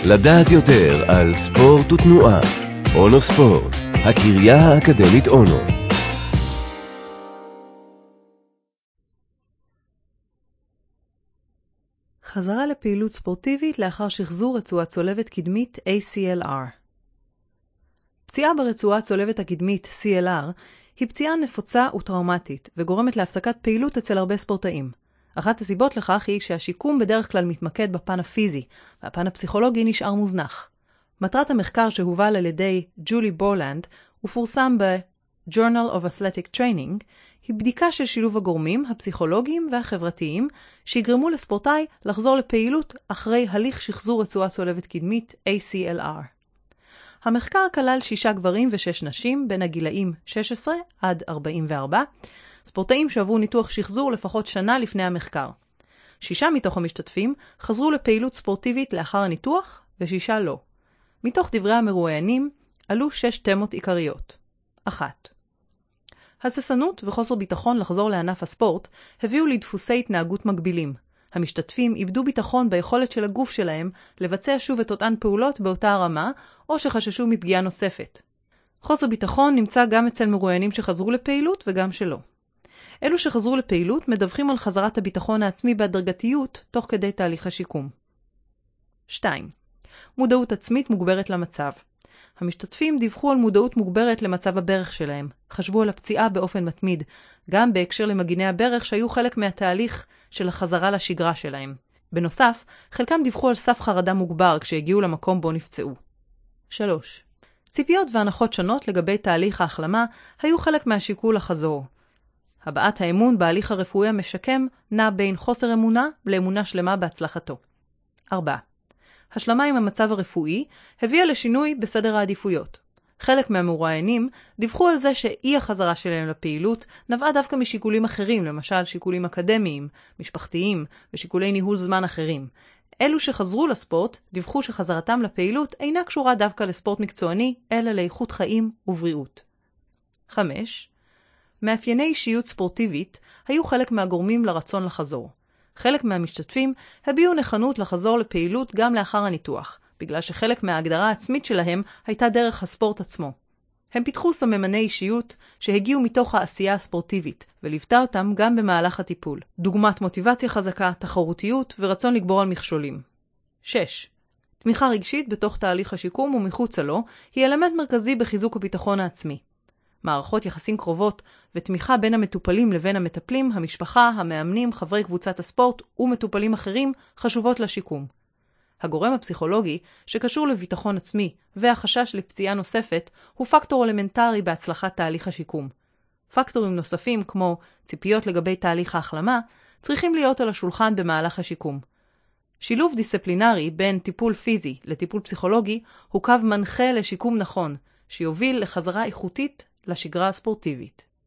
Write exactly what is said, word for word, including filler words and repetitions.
לדעת יותר על ספורט ותנועה. אונו ספורט, הקריה האקדמית אונו. חזרה לפעילות ספורטיבית לאחר שחזור רצועת צולבת קדמית A C L R. פציעה ברצועת צולבת הקדמית C L R היא פציעה נפוצה וטראומטית וגורמת להפסקת פעילות אצל הרבה ספורטאים. אחת הסיבות לכך היא שהשיקום בדרך כלל מתמקד בפן הפיזי, והפן הפסיכולוגי נשאר מוזנח. מטרת המחקר שהובל על ידי ג'ולי בורלנד ופורסם ב-Journal of Athletic Training היא בדיקה של שילוב הגורמים הפסיכולוגיים והחברתיים שיגרמו לספורטאי לחזור לפעילות אחרי הליך שחזור רצועת צולבת קדמית A C L R. המחקר כלל שישה גברים ושש נשים בין הגילאים שש עשרה עד ארבעים וארבע, ספורטאים שעברו ניתוח שחזור לפחות שנה לפני המחקר. שישה מתוך המשתתפים חזרו לפעילות ספורטיבית לאחר הניתוח ושישה לא. מתוך דברי המרואיינים עלו שש תמות עיקריות. אחת. הססנות וחוסר ביטחון לחזור לענף הספורט הביאו לדפוסי התנהגות מגבילים. המשתתפים איבדו ביטחון ביכולת של הגוף שלהם לבצע שוב את אותן פעולות באותה הרמה, או שחששו מפגיעה נוספת. חוסר ביטחון נמצא גם אצל מרואיינים שחזרו לפעילות וגם שלא. אלו שחזרו לפעילות מדווחים על חזרת הביטחון העצמי בהדרגתיות תוך כדי תהליך השיקום. שתיים. מודעות עצמית מוגברת למצב. המשתתפים דיווחו על מודעות מוגברת למצב הברך שלהם, חשבו על הפציעה באופן מתמיד, גם בהקשר למגיני הברך שהיו חלק מהתהליך של החזרה לשגרה שלהם. בנוסף, חלקם דיווחו על סף חרדה מוגבר כשהגיעו למקום בו נפצעו. שלוש. ציפיות והנחות שונות לגבי תהליך ההחלמה היו חלק מהשיקול לחזור. הבעת האמון בהליך הרפואי המשקם נע בין חוסר אמונה לאמונה שלמה בהצלחתו. ארבע. השלמה עם המצב הרפואי הביאה לשינוי בסדר העדיפויות. חלק מהמרואיינים דיווחו על זה שאי החזרה שלהם לפעילות נבעה דווקא משיקולים אחרים, למשל שיקולים אקדמיים, משפחתיים ושיקולי ניהול זמן אחרים. אלו שחזרו לספורט דיווחו שחזרתם לפעילות אינה קשורה דווקא לספורט מקצועני, אלא לאיכות חיים ובריאות. חמש. מאפייני אישיות ספורטיבית היו חלק מהגורמים לרצון לחזור. חלק מהמשתתפים הביעו נכונות לחזור לפעילות גם לאחר הניתוח, בגלל שחלק מההגדרה העצמית שלהם הייתה דרך הספורט עצמו. הם פיתחו סממני אישיות שהגיעו מתוך העשייה הספורטיבית, וליוותה אותם גם במהלך הטיפול, דוגמת מוטיבציה חזקה, תחרותיות ורצון לגבור על מכשולים. שש. תמיכה רגשית בתוך תהליך השיקום ומחוצה לו היא אלמנט מרכזי בחיזוק הביטחון העצמי. מערכות יחסים קרובות ותמיכה בין המטופלים לבין המטפלים, המשפחה, המאמנים, חברי קבוצת הספורט ומטופלים אחרים חשובות לשיקום. הגורם הפסיכולוגי שקשור לביטחון עצמי והחשש לפציעה נוספת הוא פקטור אלמנטרי בהצלחת תהליך השיקום. פקטורים נוספים כמו ציפיות לגבי תהליך ההחלמה צריכים להיות על השולחן במהלך השיקום. שילוב דיסציפלינרי בין טיפול פיזי לטיפול פסיכולוגי הוא קו מנחה לשיקום נכון, שיוביל לחזרה איכותית לשגרה הספורטיבית.